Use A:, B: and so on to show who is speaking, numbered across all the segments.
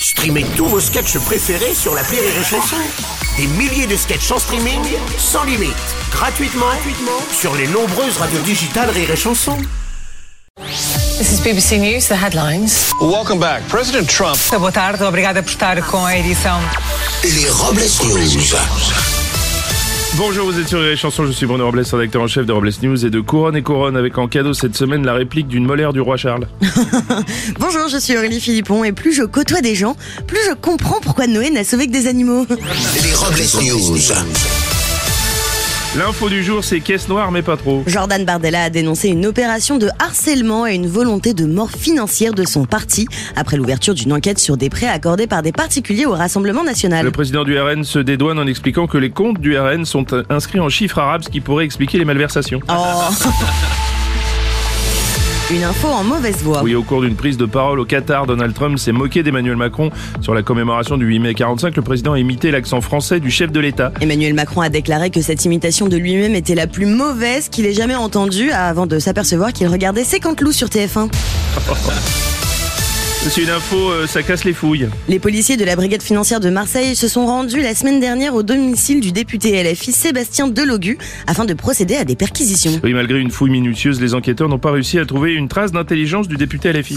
A: Streamez tous vos sketchs préférés sur l'appli Rire et Chanson. Des milliers de sketchs en streaming, sans limite, gratuitement sur les nombreuses radios digitales Rire et Chanson.
B: This is BBC News, the headlines.
C: Welcome back. President Trump.
B: Boa tarde, obrigada por estar com a edição.
A: Les Robles News.
D: Bonjour, vous êtes sur les chansons, je suis Bruno Robles, rédacteur en chef de Robles News et de Couronne et Couronne, avec en cadeau cette semaine la réplique d'une molaire du roi Charles.
E: Bonjour, je suis Aurélie Philippon et plus je côtoie des gens, plus je comprends pourquoi Noé n'a sauvé que des animaux.
A: Les Robles News.
D: L'info du jour, c'est caisse noire mais pas trop.
E: Jordan Bardella a dénoncé une opération de harcèlement et une volonté de mort financière de son parti après l'ouverture d'une enquête sur des prêts accordés par des particuliers au Rassemblement National.
D: Le président du RN se dédouane en expliquant que les comptes du RN sont inscrits en chiffres arabes, ce qui pourrait expliquer les malversations.
E: Oh. Une info en mauvaise voix.
D: Oui, au cours d'une prise de parole au Qatar, Donald Trump s'est moqué d'Emmanuel Macron. Sur la commémoration du 8 mai 45, le président a imité l'accent français du chef de l'État.
E: Emmanuel Macron a déclaré que cette imitation de lui-même était la plus mauvaise qu'il ait jamais entendue avant de s'apercevoir qu'il regardait 50 loups sur TF1.
D: C'est une info, ça casse les fouilles.
E: Les policiers de la brigade financière de Marseille se sont rendus la semaine dernière au domicile du député LFI Sébastien Delogu afin de procéder à des perquisitions.
D: Oui, malgré une fouille minutieuse, les enquêteurs n'ont pas réussi à trouver une trace d'intelligence du député LFI.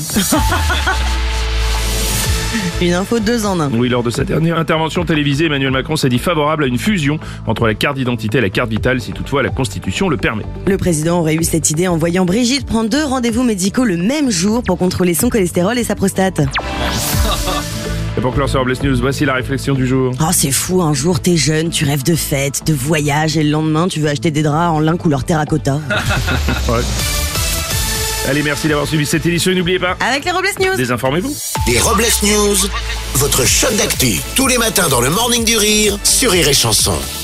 E: Une info 2 en 1.
D: Oui, lors de sa dernière intervention télévisée, Emmanuel Macron s'est dit favorable à une fusion entre la carte d'identité et la carte vitale, si toutefois la Constitution le permet.
E: Le président aurait eu cette idée en voyant Brigitte prendre 2 rendez-vous médicaux le même jour pour contrôler son cholestérol et sa prostate.
D: Et pour clore sur Robles News, voici la réflexion du jour.
E: Oh, c'est fou, un jour t'es jeune, tu rêves de fête, de voyage, et le lendemain tu veux acheter des draps en lin couleur terracotta.
D: Ouais. Allez, merci d'avoir suivi cette édition et n'oubliez pas,
E: Avec les Robles News.
D: désinformez-vous.
A: Les Robles News, votre shot d'actu, tous les matins dans le Morning du Rire sur Rire et Chanson.